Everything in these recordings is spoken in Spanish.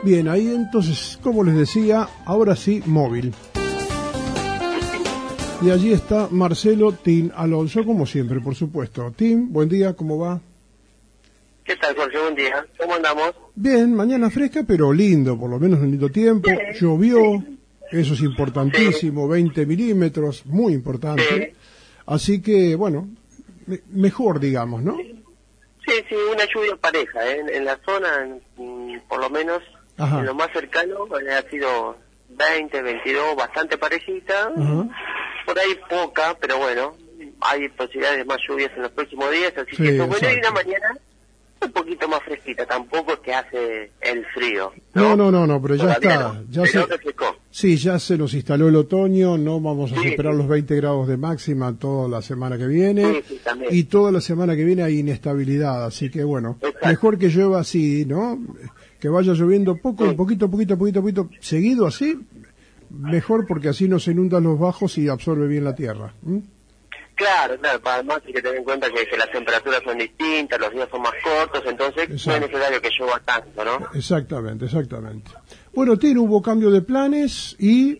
Bien, ahí entonces, como les decía, ahora sí, móvil. Y allí está Marcelo Tim Alonso, como siempre, por supuesto. Tim, buen día, ¿cómo va? ¿Qué tal, Jorge? Buen día. ¿Cómo andamos? Bien, mañana fresca, pero lindo, por lo menos un lindo tiempo. Sí, Llovió, sí. eso es importantísimo, 20 milímetros, muy importante. Sí. Así que, bueno, mejor, digamos, ¿no? Sí, una lluvia pareja, ¿eh? En la zona, por lo menos, Ajá. en lo más cercano, ha sido 20, 22, bastante parejita. Ajá. Por ahí poca, pero bueno, hay posibilidades de más lluvias en los próximos días, así Sí, que eso es bueno. Y exacto. una mañana un poquito más fresquita, tampoco es que hace el frío, No, ¿no? pero ya Todavía está. no, Ya pero se, refrescó. sí, ya se nos instaló el otoño, no vamos a Sí, superar sí. los 20 grados de máxima toda la semana que viene. Sí, también. Y toda la semana que viene hay inestabilidad, así que bueno, Exacto. mejor que llueva así, ¿no? Que vaya lloviendo poco, Sí. poquito, seguido así, mejor porque así no se inundan los bajos y absorbe bien la tierra. Claro, además hay que tener en cuenta que las temperaturas son distintas, los días son más cortos, entonces Exacto. no es necesario que llueva tanto, ¿no? Exactamente. Bueno, Tino, hubo cambio de planes y...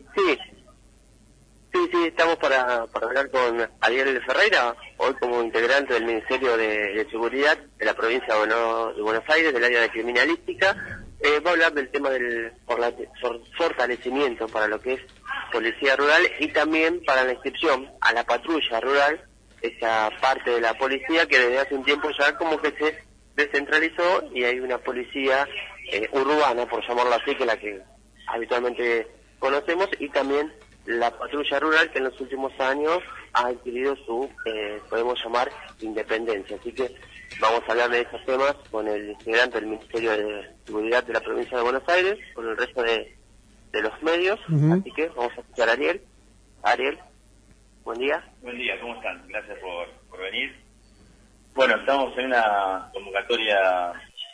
Sí, estamos para hablar con Ariel Ferreira, hoy como integrante del Ministerio de Seguridad de la provincia de Buenos Aires, del área de criminalística. Va a hablar del tema del fortalecimiento para lo que es policía rural y también para la inscripción a la patrulla rural, esa parte de la policía que desde hace un tiempo ya como que se descentralizó y hay una policía urbana, por llamarlo así, que es la que habitualmente conocemos, y también la patrulla rural que en los últimos años ha adquirido su, podemos llamar, independencia. Así que vamos a hablar de esos temas con el integrante del Ministerio de Seguridad de la provincia de Buenos Aires, con el resto de los medios. Así que vamos a escuchar a Ariel. Ariel, buen día. Buen día, ¿cómo están? Gracias por venir. Bueno, estamos en una convocatoria,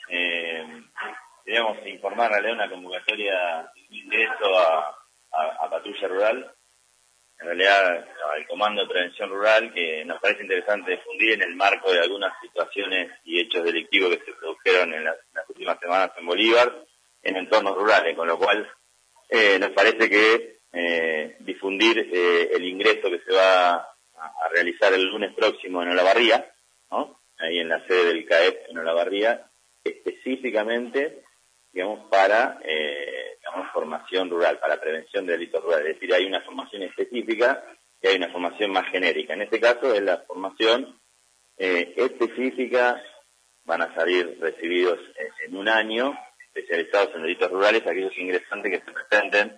queríamos informar de una convocatoria de ingreso a patrulla rural, en realidad al Comando de Prevención Rural, que nos parece interesante difundir en el marco de algunas situaciones y hechos delictivos que se produjeron en las últimas semanas en Bolívar, en entornos rurales, con lo cual nos parece que difundir el ingreso que se va a realizar el lunes próximo en Olavarría, ¿no? Ahí en la sede del CAEP en Olavarría, específicamente, digamos, para formación rural, para prevención de delitos rurales. Es decir, hay una formación específica y hay una formación más genérica. En este caso es la formación específica, van a salir recibidos en un año, especializados en delitos rurales, aquellos ingresantes que se presenten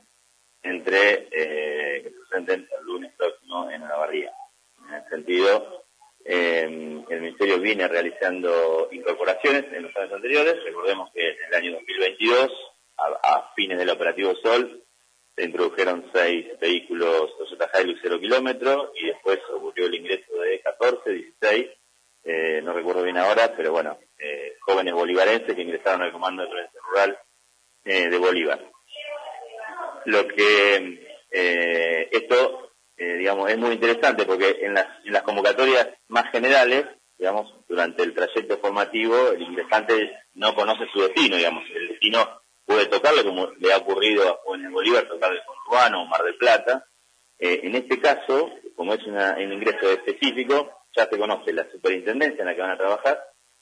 el lunes próximo en Olavarría. En ese sentido, el Ministerio viene realizando incorporaciones en los años anteriores. Recordemos que en el año 2022, a fines del operativo Sol, se introdujeron 6 vehículos Toyota Hilux 0 kilómetro y después ocurrió el ingreso de 14, 16, no recuerdo bien ahora, pero bueno, jóvenes bolivarenses que ingresaron al Comando de Prevención Rural de Bolívar. Lo que esto, digamos, es muy interesante porque en las convocatorias más generales, digamos, durante el trayecto formativo, el ingresante no conoce su destino, digamos, el destino puede tocarle, como le ha ocurrido a jóvenes Bolívar, tocarle con Urbano o Mar del Plata. En este caso, como es un ingreso específico, ya se conoce la superintendencia en la que van a trabajar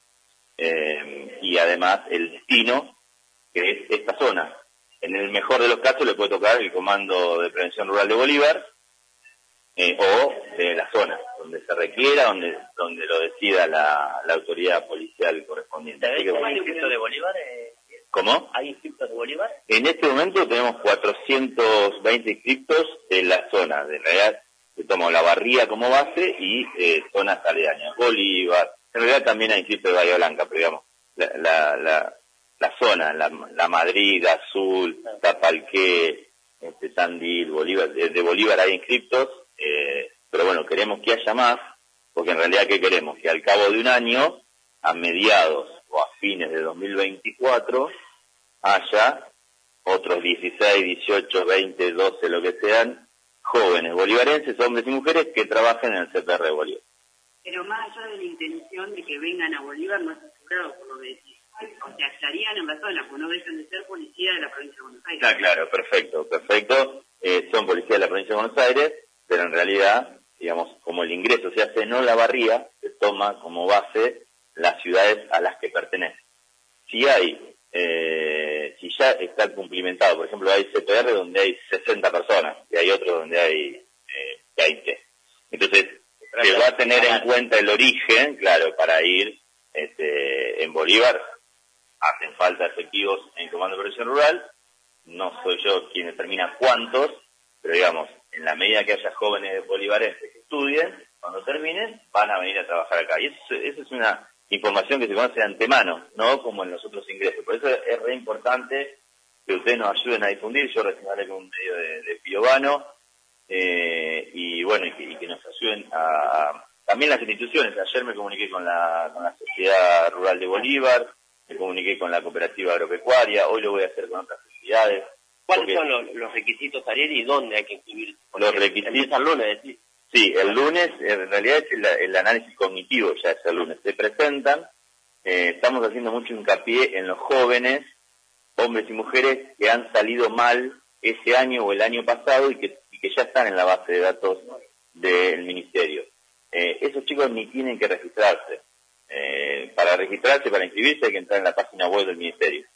y además el destino, que es esta zona. En el mejor de los casos le puede tocar el Comando de Prevención Rural de Bolívar o de la zona, donde se requiera, donde lo decida la autoridad policial correspondiente. ¿Hay inscriptos de Bolívar? ¿Cómo? ¿Hay inscriptos de Bolívar? En este momento tenemos 420 inscriptos en la zona. En realidad se toma Olavarría como base y zonas aledañas. Bolívar. En realidad también hay inscriptos de Bahía Blanca, pero digamos, la zona, la Madrid, Azul, Tapalqué, Tandil, Bolívar. De Bolívar hay inscriptos, pero bueno, queremos que haya más, porque en realidad, ¿qué queremos? Que al cabo de un año, a mediados o a fines de 2024, haya otros 16, 18, 20, 12, lo que sean, jóvenes bolivarenses, hombres y mujeres, que trabajen en el CPR de Bolívar. Pero más allá de la intención de que vengan a Bolívar, no es asegurado por lo que decís. O sea, estarían en Barcelona, pues no dejan de ser policía de la provincia de Buenos Aires. Está claro, perfecto. Son policías de la provincia de Buenos Aires, pero en realidad, digamos, como el ingreso se hace en Olavarría, se toma como base las ciudades a las que pertenecen. Si ya está cumplimentado, por ejemplo, hay CPR donde hay 60 personas, y hay otros donde hay 20. Entonces, se va a tener en cuenta el origen, claro, para ir en Bolívar. Hacen falta efectivos en Comando de Protección Rural, no soy yo quien determina cuántos, pero digamos, en la medida que haya jóvenes bolivarenses que estudien, cuando terminen, van a venir a trabajar acá. Y eso es una información que se conoce de antemano, no como en los otros ingresos. Por eso es re importante que ustedes nos ayuden a difundir. Yo recién hablé con un medio de Piovano, y bueno, y que nos ayuden también las instituciones. Ayer me comuniqué con la Sociedad Rural de Bolívar, me comuniqué con la Cooperativa Agropecuaria, hoy lo voy a hacer con otras entidades. ¿Cuáles son los requisitos, Ariel, y dónde hay que inscribirse? Los requisitos... Empieza el lunes, ¿sí? Sí, el lunes, en realidad es el análisis cognitivo, ya es el lunes. Se presentan, estamos haciendo mucho hincapié en los jóvenes, hombres y mujeres que han salido mal ese año o el año pasado y que ya están en la base de datos del Ministerio. Esos chicos ni tienen que registrarse. Para registrarse, para inscribirse, hay que entrar en la página web del Ministerio,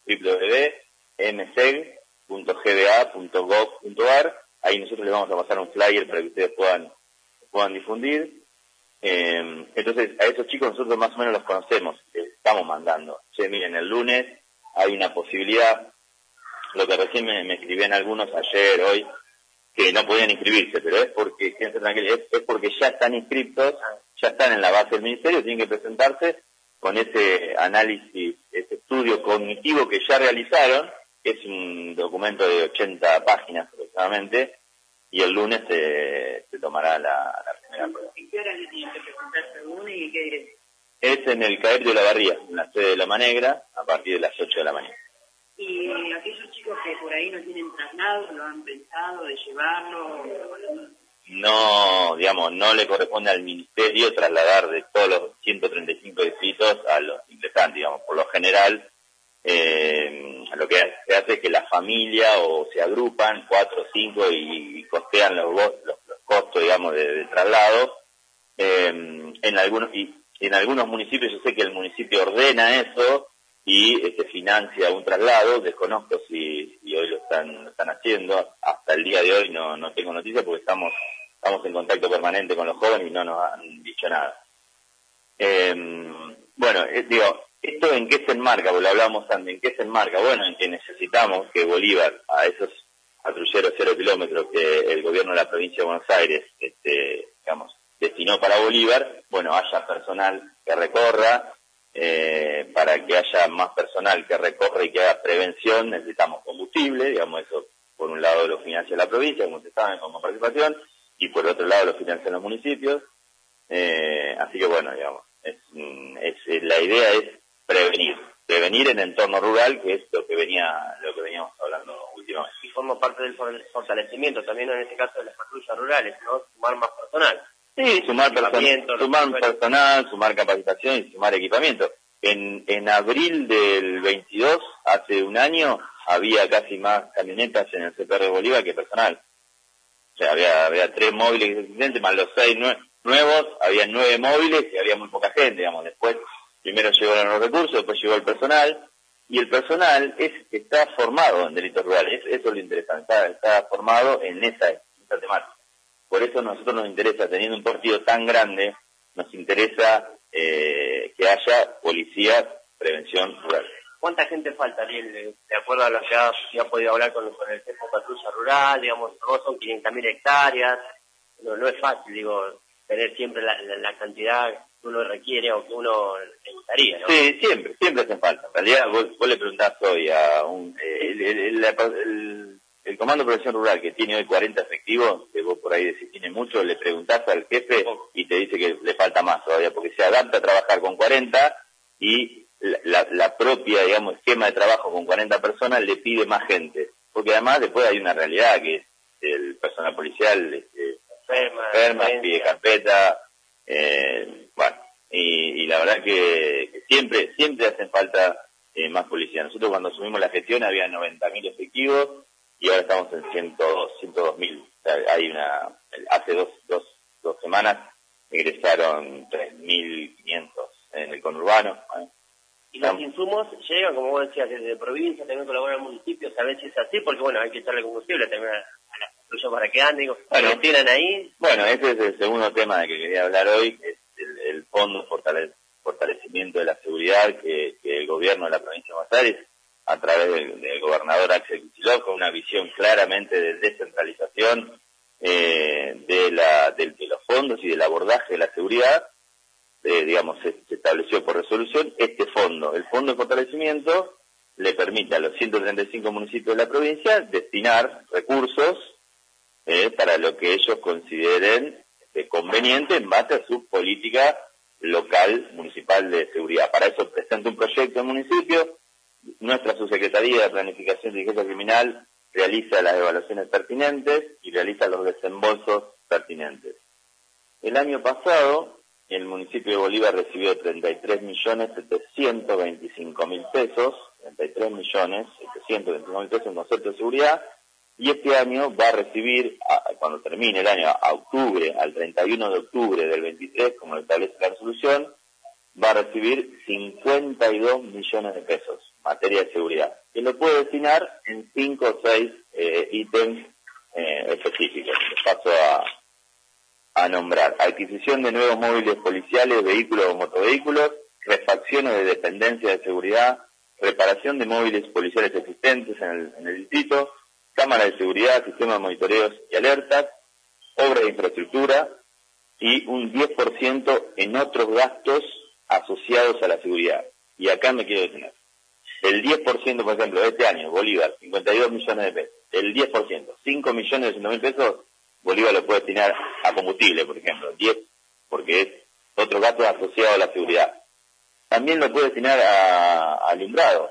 www.mseg.gba.gov.ar. Ahí nosotros les vamos a pasar un flyer para que ustedes puedan difundir. Entonces, a esos chicos nosotros más o menos los conocemos, estamos mandando. Che, miren, el lunes hay una posibilidad, lo que recién me escribían algunos ayer, hoy, que no podían inscribirse, pero es porque, quédense tranquilos, es porque ya están inscriptos, ya están en la base del Ministerio, tienen que presentarse con ese análisis, ese estudio cognitivo que ya realizaron, que es un documento de 80 páginas aproximadamente, y el lunes se tomará la primera prueba. ¿En qué hora le tienen que presentarse el lunes y qué dirección? Es en el CAEP de Olavarría, en la sede de Loma Negra, a partir de las 8 de la mañana. Y aquellos chicos que por ahí no tienen traslado, ¿lo han pensado de llevarlo? No, digamos, no le corresponde al Ministerio trasladar de todos los 135 distritos a los ingresantes, digamos. Por lo general, lo que se hace es que la familia o se agrupan 4 o 5 y costean los costos, digamos, de traslado. En algunos municipios, yo sé que el municipio ordena eso y financia un traslado. Desconozco si hoy lo están haciendo. Hasta el día de hoy no tengo noticias porque estamos en contacto permanente con los jóvenes y no nos han dicho nada. Bueno, ¿esto en qué se enmarca? Porque lo hablábamos antes, ¿en qué se enmarca? Bueno, en que necesitamos que Bolívar, a esos patrulleros 0 kilómetros que el gobierno de la provincia de Buenos Aires, digamos, destinó para Bolívar, bueno, haya personal que recorra. Para que haya más personal que recorra y que haga prevención, necesitamos combustible, digamos, eso por un lado lo financia la provincia, como ustedes saben, como participación, y por otro lado lo financian los municipios. Así que bueno, digamos, la idea es prevenir en entorno rural, que es lo que veníamos hablando últimamente. Y forma parte del fortalecimiento también en este caso de las patrullas rurales, ¿no? Sumar más personal. Sí, sumar personal, sumar capacitación y sumar equipamiento. En abril del 22, hace un año, había casi más camionetas en el CPR de Bolívar que personal. O sea, había 3 móviles existentes, más los 6 nuevos, había 9 móviles y había muy poca gente, digamos. Después, primero llegaron los recursos, después llegó el personal, y el personal está formado en delitos rurales. Eso es lo interesante, está formado en esa temática. Por eso a nosotros nos interesa, teniendo un partido tan grande, nos interesa que haya policía, prevención rural. ¿Cuánta gente falta, Ariel? De acuerdo a lo que ha podido hablar con el jefe de patrulla rural, digamos, no son 500.000 hectáreas, no es fácil, digo, tener siempre la cantidad que uno requiere o que uno le gustaría, ¿no? Sí, siempre hacen falta. En realidad, vos le preguntás hoy a el Comando de Protección Rural, que tiene hoy 40 efectivos, que vos por ahí decís tiene mucho, le preguntás al jefe y te dice que le falta más todavía, porque se adapta a trabajar con 40 y la propia, digamos, esquema de trabajo con 40 personas le pide más gente. Porque además después hay una realidad que es el personal policial enferma, pide carpeta, bueno, y la verdad que siempre hacen falta más policía. Nosotros cuando asumimos la gestión había 90.000 efectivos y ahora estamos en 102.000. O sea, hace dos semanas ingresaron 3.500 en el conurbano. Y los insumos llegan, como vos decías, desde provincia, también colaboran municipios, a veces es así, porque bueno, hay que echarle combustible también a las construcciones para que anden, bueno, ¿lo tiran ahí? Bueno, ese es el segundo tema de que quería hablar hoy, es el fondo fortalecimiento de la seguridad que el gobierno de la provincia de Buenos Aires, a través del gobernador Axel Kicillof, con una visión claramente de descentralización de los fondos y del abordaje de la seguridad, se estableció por resolución este fondo. El fondo de fortalecimiento le permite a los 135 municipios de la provincia destinar recursos para lo que ellos consideren conveniente en base a su política local municipal de seguridad. Para eso presenta un proyecto en municipio, nuestra subsecretaría de Planificación y Inteligencia Criminal realiza las evaluaciones pertinentes y realiza los desembolsos pertinentes. El año pasado, el municipio de Bolívar recibió 33.725.000 pesos, 33.725.000 pesos en concepto de seguridad, y este año va a recibir, cuando termine el año, al 31 de octubre del 23, como lo establece la resolución, va a recibir 52 millones de pesos en materia de seguridad, que lo puede destinar en 5 o 6 ítems específicos. Les paso a nombrar: adquisición de nuevos móviles policiales, vehículos o motovehículos, refacciones de dependencia de seguridad, reparación de móviles policiales existentes en el distrito, cámaras de seguridad, sistemas de monitoreos y alertas, obras de infraestructura y un 10% en otros gastos asociados a la seguridad. Y acá me quiero detener. El 10%, por ejemplo, de este año, Bolívar, 52 millones de pesos. El 10%, 5.200.000 pesos, Bolívar lo puede destinar a combustible, por ejemplo, 10, porque es otro gasto asociado a la seguridad. También lo puede destinar a alumbrado,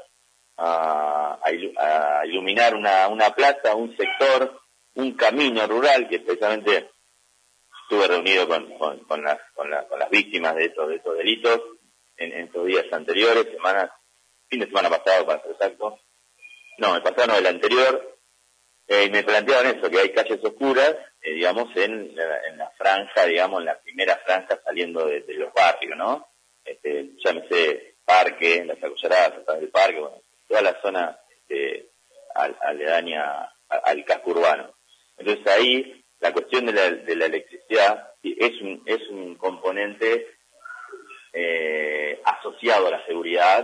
a iluminar una plaza, un sector, un camino rural, que precisamente estuve reunido con las víctimas de esos delitos en estos días anteriores, fin de semana pasado, para ser exacto. No, el pasado no, el anterior. Y me planteaban eso, que hay calles oscuras, en la franja, en la primera franja saliendo de los barrios, ¿no? Llámese Parque, las Acullaradas, a través del Parque, bueno, toda la zona aledaña al casco urbano. Entonces ahí la cuestión de la electricidad es un componente asociado a la seguridad,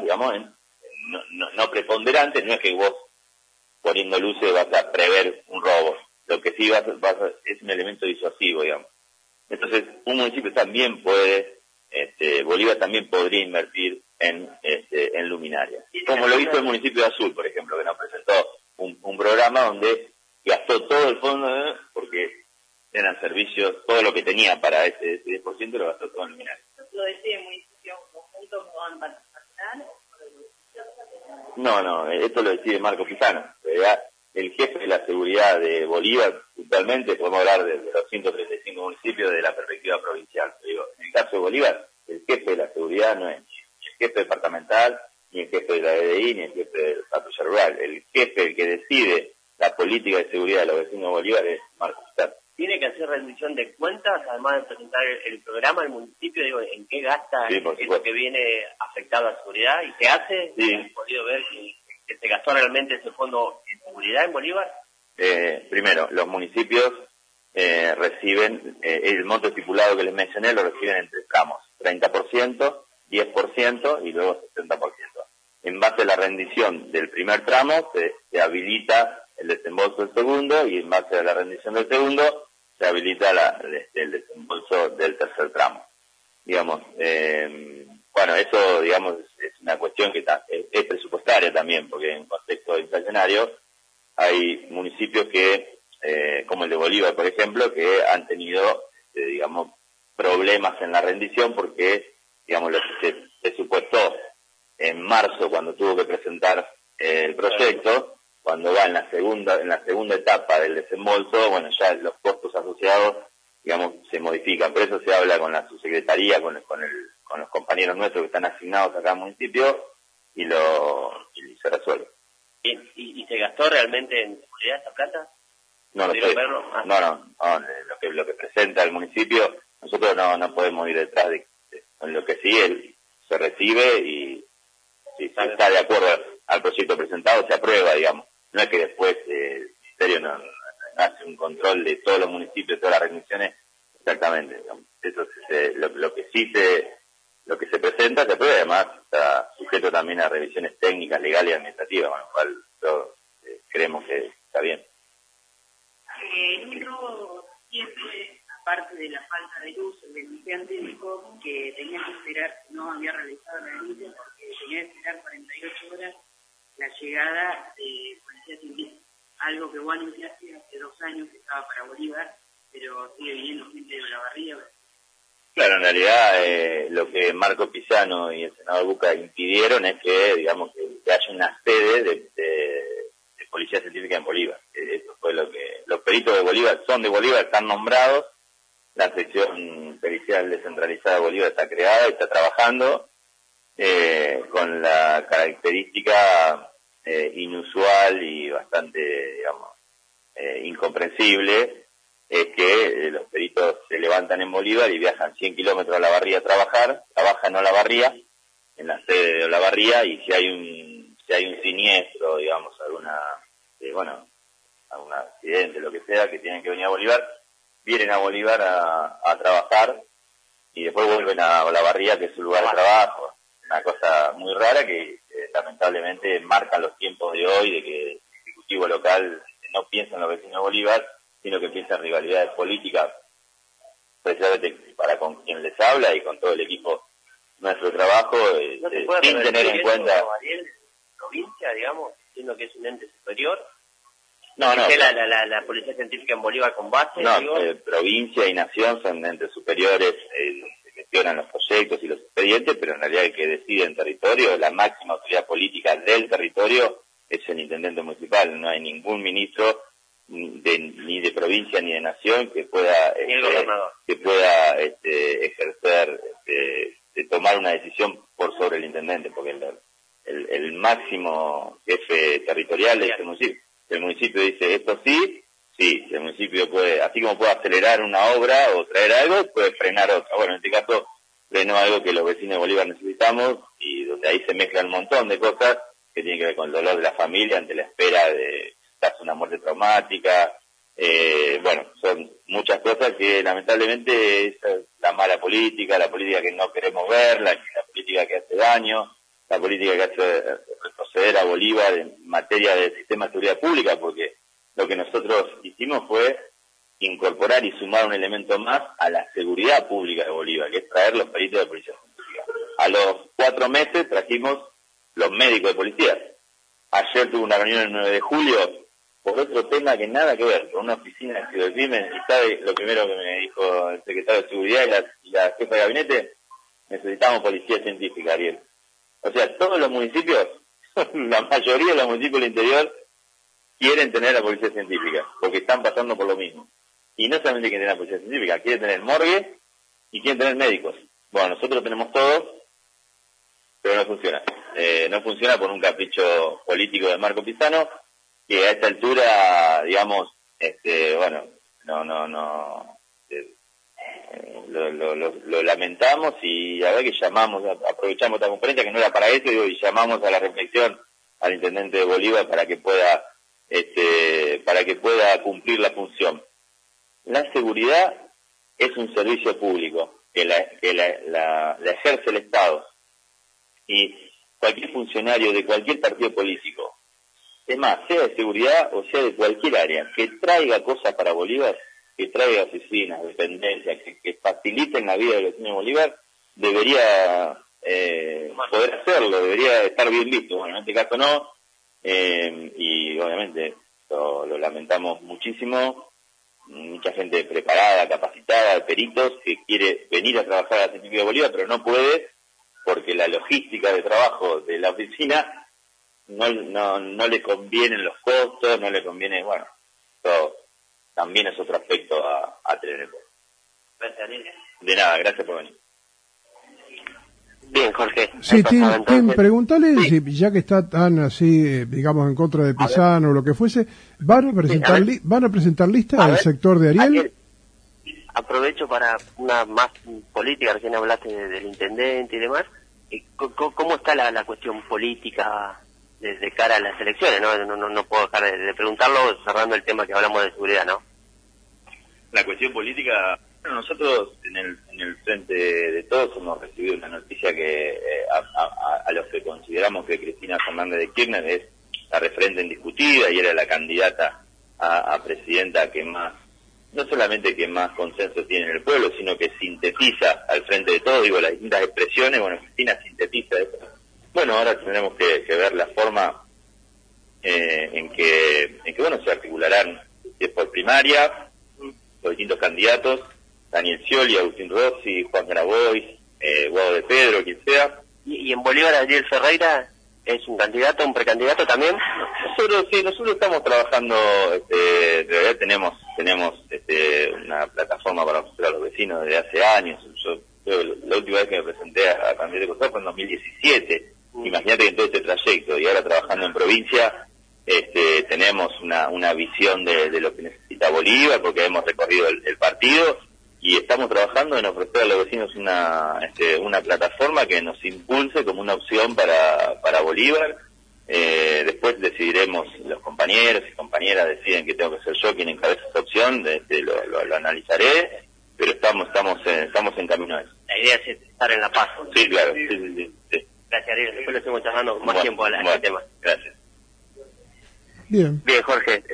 no preponderante. No es que vos poniendo luces vas a prever un robo, lo que sí es un elemento disuasivo, digamos. Entonces un municipio también puede, Bolívar también podría invertir en luminarias, como lo hizo el municipio de Azul, por ejemplo, que nos presentó un programa donde gastó todo el fondo, porque eran servicios, todo lo que tenía para ese 10% lo gastó todo en luminarias. ¿Lo decide el municipio conjunto con Nacional? No, esto lo decide Marco Pisano. El jefe de la seguridad de Bolívar, puntualmente, podemos hablar de los 135 municipios de la perspectiva provincial. Digo, en el caso de Bolívar, el jefe de la seguridad no es ni el jefe departamental, ni el jefe de la DDI, ni el jefe de la patrulla rural. El jefe, el que decide la política de seguridad de los vecinos de Bolívar, es Marco Pisano. ¿Tiene que hacer rendición de cuentas, además de presentar el programa del municipio? ¿En qué gasta eso que viene afectado a la seguridad? ¿Y qué hace? Sí. ¿Han podido ver que se gastó realmente ese fondo en seguridad en Bolívar? Primero, los municipios reciben el monto estipulado que les mencioné, lo reciben en 3 tramos: 30%, 10% y luego 60%. En base a la rendición del primer tramo se habilita el desembolso del segundo, y en base a la rendición del segundo se habilita el desembolso del tercer tramo. Eso, es una cuestión que es presupuestaria también, porque en contexto inflacionario hay municipios que, como el de Bolívar, por ejemplo, que han tenido, problemas en la rendición porque, lo que se presupuestó en marzo, cuando tuvo que presentar el proyecto, cuando va en la segunda etapa del desembolso, ya los costos asociados, se modifican. Por eso se habla con la subsecretaría, con los compañeros nuestros que están asignados acá al municipio, y se resuelve. ¿Y se gastó realmente en seguridad esa plata? No lo sé. No, lo que presenta el municipio, nosotros no podemos ir detrás de lo que sí él se recibe y si está de acuerdo al proyecto presentado se aprueba, digamos. No es que después el ministerio no hace un control de todos los municipios, todas las rendiciones, exactamente, digamos. Eso es lo que se presenta se aprueba, además está sujeto también a revisiones técnicas, legales y administrativas, con lo cual creemos que está bien. Luego, siempre, aparte de la falta de luz, el denunciante dijo que tenía que esperar, no había realizado la denuncia porque tenía que esperar 48 horas la llegada de policía civil, algo que vos anunciaste hace 2 años que estaba para Bolívar, pero sigue viniendo gente de Olavarría. Claro, en realidad lo que Marco Pisano y el senador Buca impidieron es que, digamos, que haya una sede de policía científica en Bolívar. Eso fue lo que los peritos de Bolívar son de Bolívar, están nombrados, la sección pericial descentralizada de Bolívar está creada y está trabajando con la característica inusual y bastante, digamos, incomprensible, es que los peritos se levantan en Bolívar y viajan 100 kilómetros a Olavarría a trabajar, trabajan en Olavarría, en la sede de Olavarría, y si hay un siniestro, digamos, algún accidente, lo que sea, que tienen que venir a Bolívar, vienen a Bolívar a trabajar y después vuelven a Olavarría, que es su lugar de trabajo. Una cosa muy rara que lamentablemente marcan los tiempos de hoy, de que el Ejecutivo local no piensa en los vecinos de Bolívar, sino que piensa en rivalidades políticas, precisamente para con quien les habla y con todo el equipo nuestro trabajo, sin tener en cuenta... provincia, digamos, siendo que es un ente superior. No. La Policía Científica en Bolívar con base. No, provincia y nación son entes superiores, se gestionan los proyectos y los expedientes, pero en realidad el que decide en territorio, la máxima autoridad política del territorio, es el intendente municipal. No hay ningún ministro ni de provincia ni de nación que pueda ejercer, tomar una decisión por sobre el intendente, porque el máximo jefe territorial es el municipio. El municipio dice esto sí, el municipio puede, así como puede acelerar una obra o traer algo, puede frenar otra. Bueno, en este caso frenó algo que los vecinos de Bolívar necesitamos, y donde ahí se mezclan un montón de cosas que tienen que ver con el dolor de la familia ante la espera de una muerte traumática. Son muchas cosas que lamentablemente es la mala política, la política que no queremos ver, la política que hace daño, la política que hace retroceder a Bolívar en materia del sistema de seguridad pública, porque lo que nosotros hicimos fue incorporar y sumar un elemento más a la seguridad pública de Bolívar, que es traer los peritos de policía científica. A los 4 meses trajimos los médicos de policía. Ayer tuve una reunión el 9 de julio, por otro tema que nada que ver, con una oficina de Ciudad del Crimen, y sabe lo primero que me dijo el secretario de Seguridad y la jefa de gabinete: necesitamos policía científica, Ariel. O sea, todos los municipios, la mayoría de los municipios del interior quieren tener la policía científica, porque están pasando por lo mismo. Y no solamente quieren tener la policía científica, quieren tener morgue y quieren tener médicos. Bueno, nosotros tenemos todos, pero no funciona. No funciona por un capricho político de Marco Pisano, que a esta altura, digamos, lo lamentamos, y la verdad que llamamos, aprovechamos esta conferencia que no era para eso, y llamamos a la reflexión al intendente de Bolívar para que pueda cumplir la función. La seguridad es un servicio público que la ejerce el Estado, y cualquier funcionario de cualquier partido político, es más, sea de seguridad o sea de cualquier área, que traiga cosas para Bolívar, que traiga oficinas, dependencias, que faciliten la vida del vecino de Bolívar, debería poder hacerlo, debería estar bien visto. Bueno, en este caso no, y obviamente lo lamentamos muchísimo. Mucha gente preparada, capacitada, peritos, que quiere venir a trabajar a la Científica de Bolívar, pero no puede, porque la logística de trabajo de la oficina no le convienen los costos, no le conviene, bueno, todo también es otro aspecto a tener en cuenta. Gracias, Ariel. De nada, gracias por venir. Bien, Jorge. Sí, Tim, Entonces, preguntale, sí. si, ya que está tan así, digamos, en contra de Pisano o lo que fuese, ¿van a presentar, ¿van a presentar lista del sector de Ariel? Aprovecho para una más política, recién hablaste del intendente y demás. ¿Cómo está la cuestión política de cara a las elecciones? No puedo dejar de preguntarlo cerrando el tema que hablamos de seguridad, ¿no? La cuestión política, bueno, nosotros en el frente de todos hemos recibido una noticia que a los que consideramos que Cristina Fernández de Kirchner es la referente indiscutida y era la candidata a presidenta que más, no solamente que más consenso tiene en el pueblo, sino que sintetiza al frente de todos, digo, las distintas expresiones. Bueno, Cristina sintetiza eso. Bueno, ahora tendremos que ver la forma en que bueno, se articularán, si es por primaria, los distintos candidatos, Daniel Scioli, Agustín Rossi, Juan Grabois, Guado de Pedro, quien sea. ¿Y en Bolívar Ariel Ferreira es un candidato, un precandidato también? Nosotros estamos trabajando, en realidad tenemos una plataforma para mostrar a los vecinos desde hace años. Yo creo que la última vez que me presenté a candidato de Costar fue en 2017. Imagínate que en todo este trayecto, y ahora trabajando en provincia, tenemos una visión de lo que necesita Bolívar, porque hemos recorrido el partido, y estamos trabajando en ofrecer a los vecinos una plataforma que nos impulse como una opción para Bolívar. Después decidiremos, los compañeros y compañeras deciden que tengo que ser yo quien encabeza esa opción, lo analizaré, pero estamos en camino a eso. La idea es estar en La Paz. Sí, claro, sí. Gracias, Ariel. Después lo seguimos charlando más tiempo a este tema. Gracias. Bien, Jorge,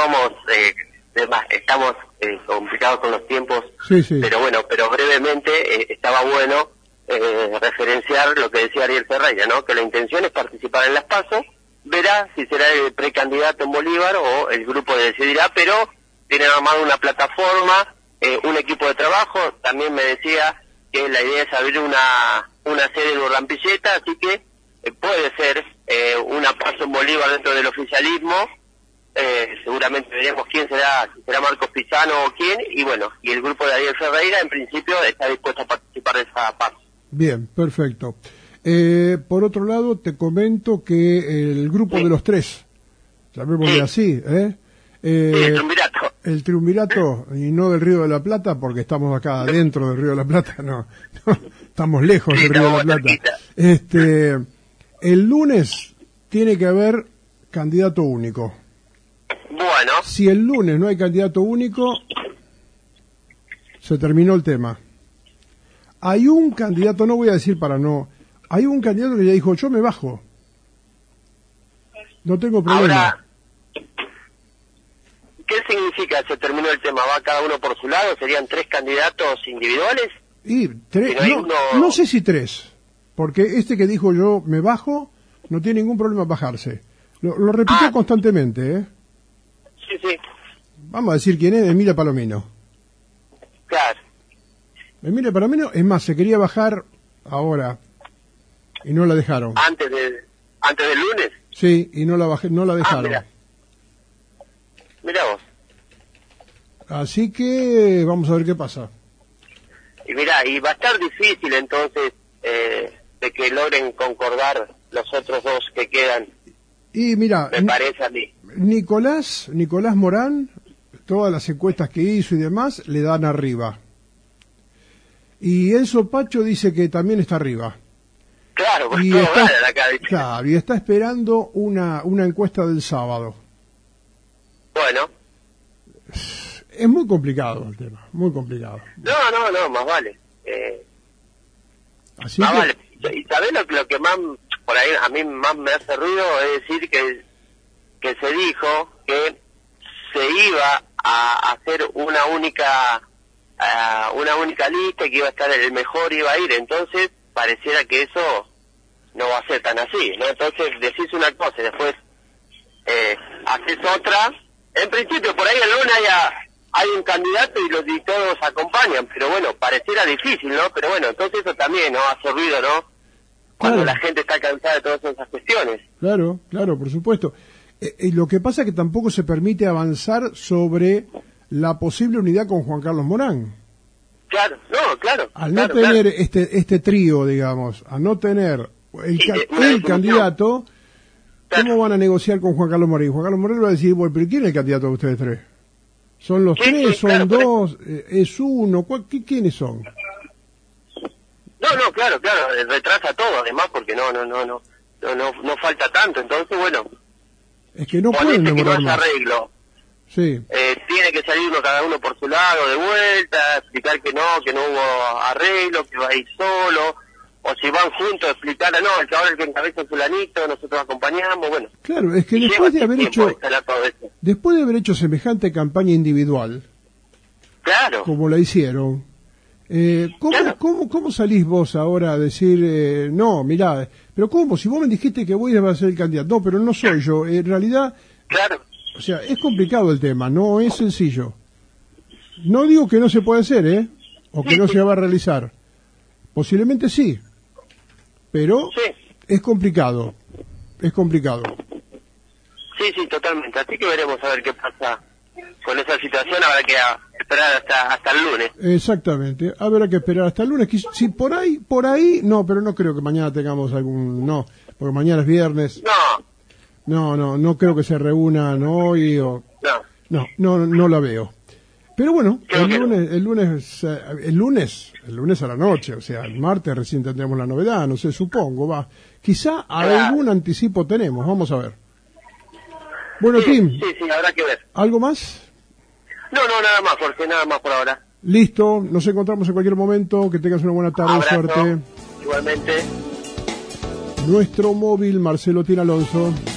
estamos complicados con los tiempos, sí. pero brevemente estaba bueno referenciar lo que decía Ariel Ferreira, ¿no? Que la intención es participar en las PASO, verá si será el precandidato en Bolívar o el grupo decidirá, pero tienen armado una plataforma, un equipo de trabajo. También me decía que la idea es abrir una sede en Urrampilleta, así que puede ser una PASO en Bolívar dentro del oficialismo. Seguramente veremos quién será, si será Marcos Pisano o quién, y bueno, y el grupo de Ariel Ferreira en principio está dispuesto a participar de esa PASO. Bien, perfecto. Por otro lado, te comento que el grupo de los tres, llamémosle así, el triunvirato. El triunvirato, y no del Río de la Plata, porque estamos acá dentro del Río de la Plata, no estamos lejos del Río de la Plata. El lunes tiene que haber candidato único. Bueno. Si el lunes no hay candidato único, se terminó el tema. Hay un candidato, no voy a decir hay un candidato que ya dijo, yo me bajo. No tengo problema. Ahora, ¿qué significa se terminó el tema? ¿Va cada uno por su lado? ¿Serían 3 candidatos individuales? Y no sé si 3, porque este que dijo yo me bajo, no tiene ningún problema en bajarse. Lo repitió constantemente, Sí. Vamos a decir quién es, Emilia Palomino. Claro. Emilia Palomino, es más, se quería bajar ahora y no la dejaron. ¿Antes del lunes? Sí, y no la dejaron. Mirá vos. Así que vamos a ver qué pasa. Y y va a estar difícil entonces de que logren concordar los otros dos que quedan. Y mira, me parece a mí. Nicolás Morán, todas las encuestas que hizo y demás le dan arriba. Y Enzo Pacho dice que también está arriba. Claro, pues todo gana acá. Claro, y está esperando una encuesta del sábado. Bueno. Es muy complicado el tema, muy complicado. No, más vale. Así más que... vale. Y ¿sabés lo que más, por ahí, a mí más me hace ruido? Es decir que se dijo que se iba a hacer una única lista, que iba a estar el mejor, iba a ir. Entonces pareciera que eso no va a ser tan así, ¿no? Entonces decís una cosa y después haces otra. En principio por ahí el lunes hay un candidato y todos acompañan, pero bueno, pareciera difícil, ¿no? Pero bueno, entonces eso también no hace ruido, ¿no? Cuando la gente está cansada de todas esas cuestiones. Claro, por supuesto. Lo que pasa es que tampoco se permite avanzar sobre la posible unidad con Juan Carlos Morán. Claro, no, claro. Al claro, no tener claro. este trío, digamos, al no tener el, Sí, ca- una el discusión. candidato, Claro. ¿cómo van a negociar con Juan Carlos Moreno? Juan Carlos Moreno va a decir, bueno, pero ¿quién es el candidato de ustedes tres? ¿Son los Sí, tres? sí, ¿Son claro, por dos? ¿Es uno? ¿Quiénes son? No, claro, retrasa todo, además, porque no falta tanto. Entonces, bueno, Es que no ponete pueden que no demorar haya más. arreglo. Sí, Tiene que salir cada uno por su lado de vuelta, explicar que no hubo arreglo, que va a ir solo, o si van juntos, explicar, no, que ahora el que encabeza es fulanito, nosotros acompañamos, bueno. claro, es que Y después de lleva haber tiempo hecho instalar todo eso. después de haber hecho semejante campaña individual, Claro, como la hicieron, Claro. ¿cómo salís vos ahora a decir, no, mirá, pero cómo, si vos me dijiste que vos ibas a ser el candidato, no, pero no soy yo, en realidad, claro, o sea, es complicado el tema, no es sencillo. No digo que no se puede hacer, o que no se va a realizar, posiblemente sí, pero sí, es complicado, sí, totalmente. Así que veremos a ver qué pasa con esa situación, habrá que esperar hasta el lunes. Exactamente, habrá que esperar hasta el lunes. Si por ahí, no, pero no creo que mañana tengamos no, porque mañana es viernes. No creo que se reúnan hoy no la veo. Pero bueno, Creo que no. el lunes a la noche, o sea, el martes recién tendremos la novedad, no sé, supongo, va. Quizá algún anticipo tenemos, vamos a ver. Bueno, Tim, Sí, habrá que ver. ¿algo más? No, nada más, Jorge, nada más por ahora. Listo, nos encontramos en cualquier momento, que tengas una buena tarde, Abrazo, suerte. igualmente. Nuestro móvil, Marcelo Tien Alonso.